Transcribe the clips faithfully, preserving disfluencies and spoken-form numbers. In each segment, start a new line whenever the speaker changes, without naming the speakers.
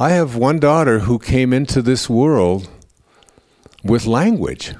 I have one daughter who came into this world with language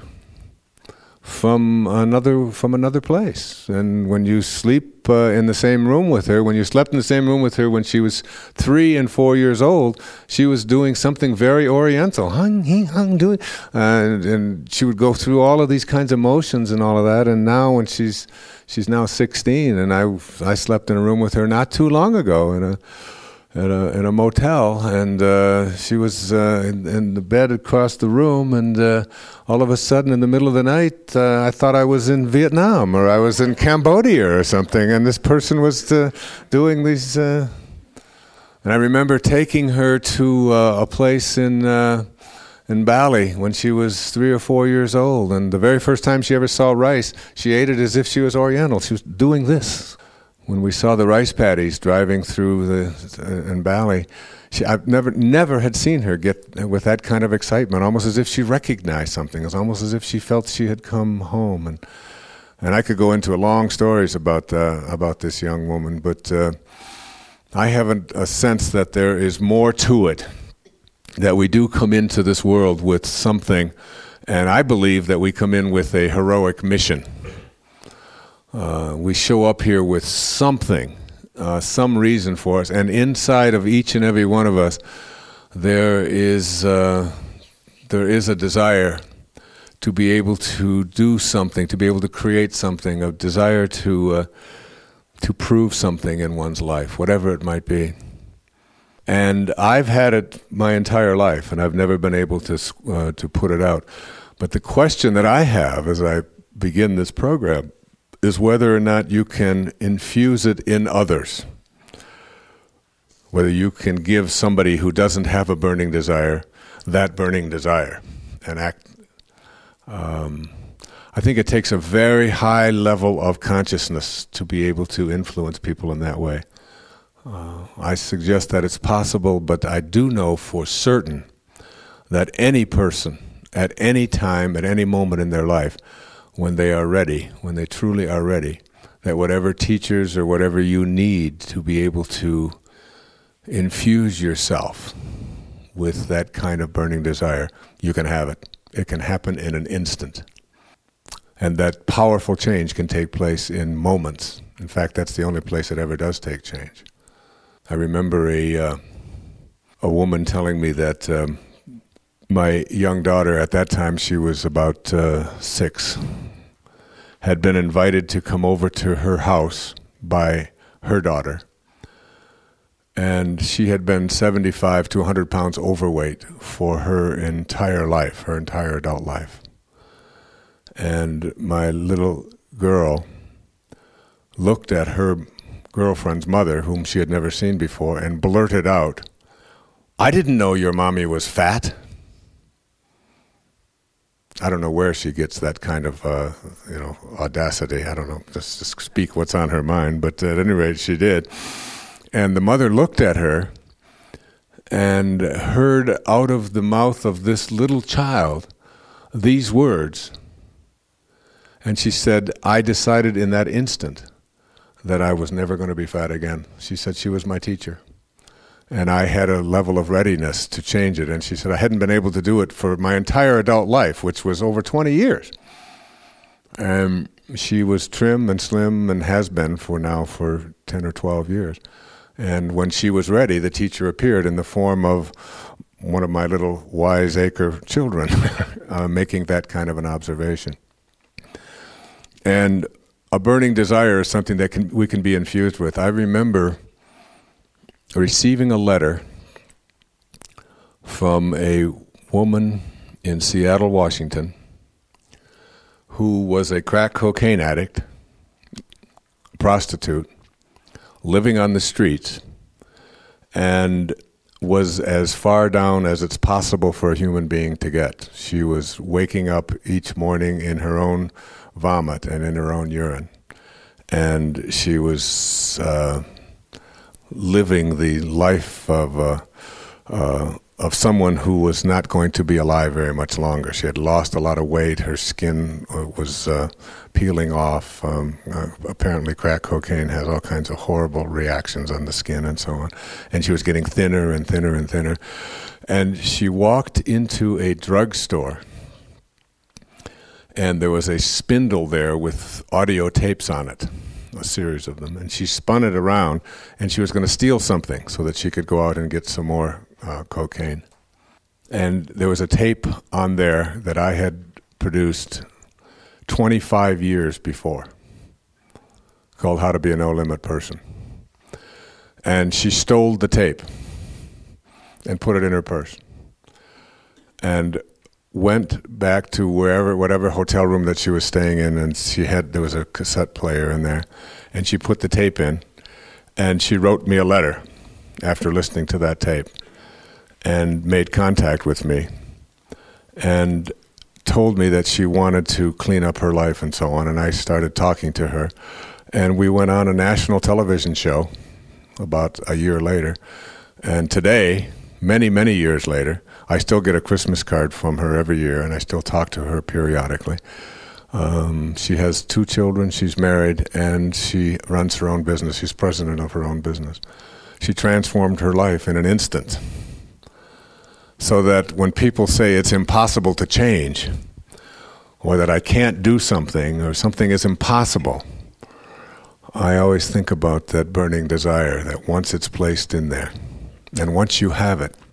from another from another place. And when you sleep uh, in the same room with her, when you slept in the same room with her when she was three and four years old, she was doing something very Oriental. Hung, hing, hung, doing, and, and she would go through all of these kinds of motions and all of that. And now, when she's she's now sixteen, and I I slept in a room with her not too long ago in a. At a, in a motel, and uh, she was uh, in, in the bed across the room, and uh, all of a sudden, in the middle of the night, uh, I thought I was in Vietnam or I was in Cambodia or something, and this person was uh, doing these. Uh, and I remember taking her to uh, a place in uh, in Bali when she was three or four years old, and the very first time she ever saw rice, she ate it as if she was Oriental. She was doing this. When we saw the rice paddies driving through the uh, in Bali, she, I've never never had seen her get with that kind of excitement, almost as if she recognized something. It was almost as if she felt she had come home. And and I could go into long stories about uh, about this young woman, but uh, I have a, a sense that there is more to it, that we do come into this world with something, and I believe that we come in with a heroic mission. Uh, we show up here with something, uh, some reason for us, and inside of each and every one of us, there is uh, there is a desire to be able to do something, to be able to create something, a desire to uh, to prove something in one's life, whatever it might be. And I've had it my entire life, and I've never been able to uh, to put it out. But the question that I have as I begin this program is whether or not you can infuse it in others, whether you can give somebody who doesn't have a burning desire that burning desire and act. Um, I think it takes a very high level of consciousness to be able to influence people in that way. Uh, I suggest that it's possible, but I do know for certain that any person at any time, at any moment in their life, when they are ready, when they truly are ready, that whatever teachers or whatever you need to be able to infuse yourself with that kind of burning desire, you can have it. It can happen in an instant. And that powerful change can take place in moments. In fact, that's the only place it ever does take change. I remember a uh, a woman telling me that um, my young daughter, at that time she was about uh, six, had been invited to come over to her house by her daughter. And she had been seventy-five to one hundred pounds overweight for her entire life, her entire adult life. And my little girl looked at her girlfriend's mother, whom she had never seen before, and blurted out, "I didn't know your mommy was fat." I don't know where she gets that kind of, uh, you know, audacity. I don't know, just to speak what's on her mind. But at any rate, she did. And the mother looked at her and heard out of the mouth of this little child these words. And she said, "I decided in that instant that I was never going to be fat again." She said she was my teacher. And I had a level of readiness to change it. And she said I hadn't been able to do it for my entire adult life, which was over twenty years. And she was trim and slim and has been for now for ten or twelve years. And when she was ready, the teacher appeared in the form of one of my little wiseacre children uh, making that kind of an observation. And a burning desire is something that can we can be infused with. I remember receiving a letter from a woman in Seattle, Washington, who was a crack cocaine addict, prostitute, living on the streets, and was as far down as it's possible for a human being to get. She was waking up each morning in her own vomit and in her own urine. And she was uh, living the life of uh, uh, of someone who was not going to be alive very much longer. She had lost a lot of weight. Her skin was uh, peeling off. Um, uh, apparently crack cocaine has all kinds of horrible reactions on the skin and so on. And she was getting thinner and thinner and thinner. And she walked into a drugstore, and there was a spindle there with audio tapes on it, a series of them. And she spun it around, and she was going to steal something so that she could go out and get some more Uh, cocaine. And there was a tape on there that I had produced twenty-five years before called How to Be a No Limit Person. And she stole the tape and put it in her purse and went back to wherever, whatever hotel room that she was staying in, and she had, there was a cassette player in there, and she put the tape in, and she wrote me a letter after listening to that tape, and made contact with me and told me that she wanted to clean up her life and so on. And I started talking to her. And we went on a national television show about a year later. And today, many, many years later, I still get a Christmas card from her every year, and I still talk to her periodically. Um, she has two children, she's married, and she runs her own business. She's president of her own business. She transformed her life in an instant, so that when people say it's impossible to change, or that I can't do something, or something is impossible, I always think about that burning desire, that once it's placed in there, and once you have it,